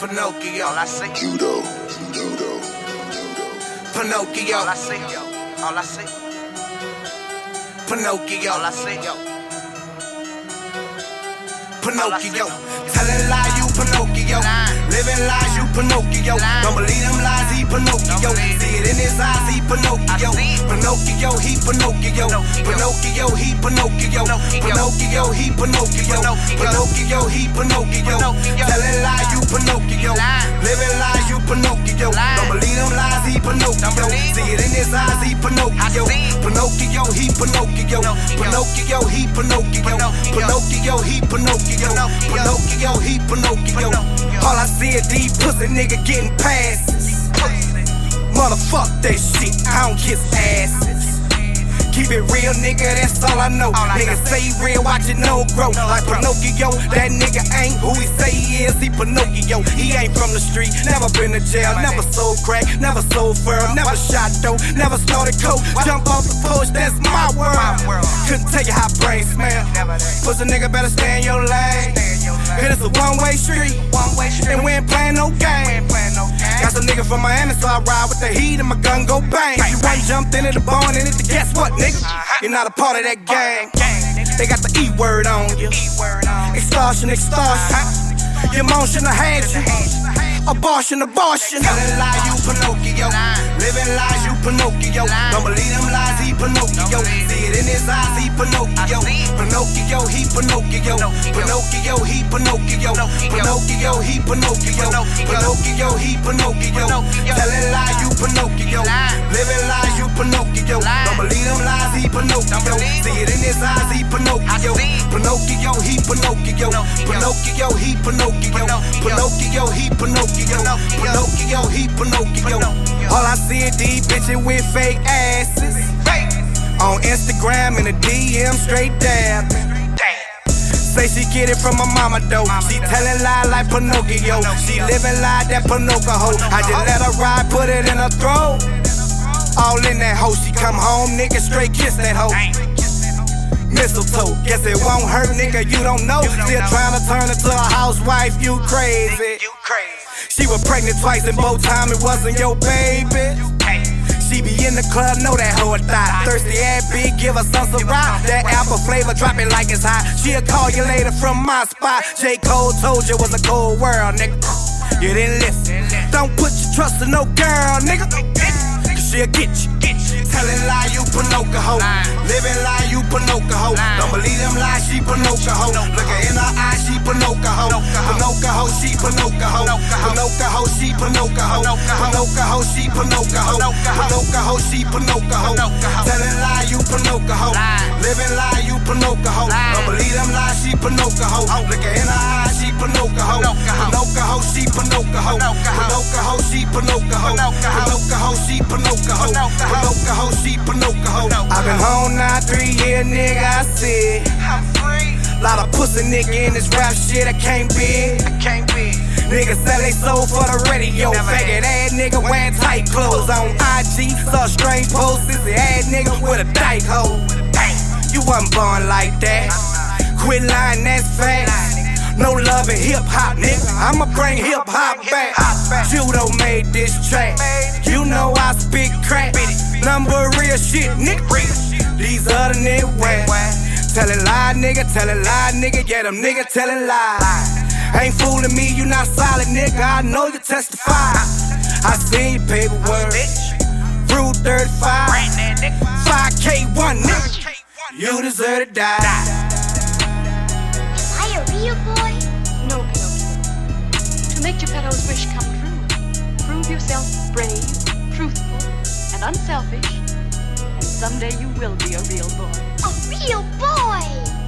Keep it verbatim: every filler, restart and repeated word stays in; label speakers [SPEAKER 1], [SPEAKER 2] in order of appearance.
[SPEAKER 1] Pinocchio.
[SPEAKER 2] All I see.
[SPEAKER 3] Judo. Judo.
[SPEAKER 1] Pinocchio.
[SPEAKER 2] All I see. All I see.
[SPEAKER 1] Pinocchio.
[SPEAKER 2] All I see.
[SPEAKER 1] Pinocchio. Telling lies, you Pinocchio. Living lies, you Pinocchio. Don't believe them lies, he Pinocchio. See it in his eyes, he Pinocchio. Pinocchio, he Pinocchio. Pinocchio, he Pinocchio. Pinocchio, he Pinocchio. Pinocchio, he Pinocchio. Telling lies, you Pinocchio. Living lies, you Pinocchio. Don't believe them lies, he Pinocchio. See it in his eyes, he Pinocchio. Pinocchio, he Pinocchio. Pinocchio, he Pinocchio. Pinocchio, he Pinocchio. Pinocchio, he Pinocchio. All I see is these pussy nigga getting passes. Motherfuck that shit, I don't kiss asses. Keep it real, nigga, that's all I know. Nigga say real, watch it no grow. Like Pinocchio, that nigga ain't who he say he is. He Pinocchio, he ain't from the street. Never been to jail, never sold crack, never sold firm, never shot dope, never snorted coke. Jump off the porch, that's my world. Couldn't tell you how brain smell. Pussy nigga better stay in your lane. Cause it's a one-way street, and we ain't playing no game. Got some nigga from Miami, so I ride with the heat and my gun go bang. If you ain't jumped into the bone in it, then guess what, nigga? You're not a part of that gang. They got the E word on you. Extortion, extortion. Your mom shouldn't have had you. Abortion, abortion. Telling lies, you Pinocchio. Living lies, you Pinocchio. Don't believe them lies, he Pinocchio. See it in his eyes, he Pinocchio. Pinocchio, he Pinocchio. Pinocchio, he Pinocchio. Pinocchio, he Pinocchio. Pinocchio, he Pinocchio. Telling lies, you Pinocchio. Living lies, you Pinocchio. Don't believe them lies, he Pinocchio. See it in his eyes, he Pinocchio. Pinocchio, he Pinocchio. Pinocchio, he Pinocchio. Pinocchio, he Pinocchio. Pinocchio, he Pinocchio. All I see is these bitches with fake asses on Instagram in the D M straight dabbing. Say she get it from my mama though. She tellin' lie like Pinocchio. She living lie that Pinocchio hoe. I just let her ride, put it in her throat. All in that hoe. She come home, nigga, straight kiss that hoe. Mistletoe, guess it won't hurt, nigga, you don't know. Still trying to turn her to a housewife, you crazy. She was pregnant twice and both times it wasn't your baby. She be in the club, know that hoe a thot. Thirsty ass big, give her some Ciroc. That apple flavor, drop it like it's hot. She'll call you later from my spot. J. Cole told you it was a cold world, nigga. You didn't listen. Don't put your trust in no girl, nigga. Cause she'll get you. Telling lie, you Pinocchio hoe. Living lie, you Pinocchio hoe. Don't believe them lies, she Pinocchio hoe. Look her in her eyes, she Pinocchio hoe. Pinocchio hoe, she Pinocchio hoe. Pinocchio hoe, she Pinocchio hoe. Pinocchio hoe, she Pinocchio hoe. Pinocchio hoe, she Pinocchio hoe. Telling lie, you Pinocchio hoe. Living lie, you Pinocchio hoe. Don't believe them lies, she Pinocchio hoe. Look her in her eyes, she Pinocchio hoe. Pinocchio hoe, she Pinocchio hoe. Pinocchio hoe, she Pinocchio hoe. Pinocchio hoe, she Pinocchio hoe. Pinocchio hoe, she Pinocchio hoe. I've been home now three years, nigga, I see. I'm free. Lot of pussy nigga in this rap shit, I can't be. I can't be. Niggas sell they soul for the radio. Faggot ass nigga wearing tight clothes on I G. Saw a strange post, sissy ass nigga with a dyke hoe. You wasn't born like that. Quit lying, that's facts. No love in hip hop, nigga. I'ma bring hip hop back. Judo made this track. You know I spit crack. Number real shit, nigga. These other niggas whack. Tellin' lie, nigga. Tellin' lie, nigga. Yeah, them niggas tellin' lie. Ain't fooling me, you not solid, nigga. I know you testify. I seen your paperwork. Rule thirty-five. five K one, nigga. You deserve to die.
[SPEAKER 4] Am I a real boy?
[SPEAKER 5] No, Pinocchio. To make Geppetto's wish come true, prove yourself brave, truthful, and unselfish, and someday you will be a real boy.
[SPEAKER 4] A real boy!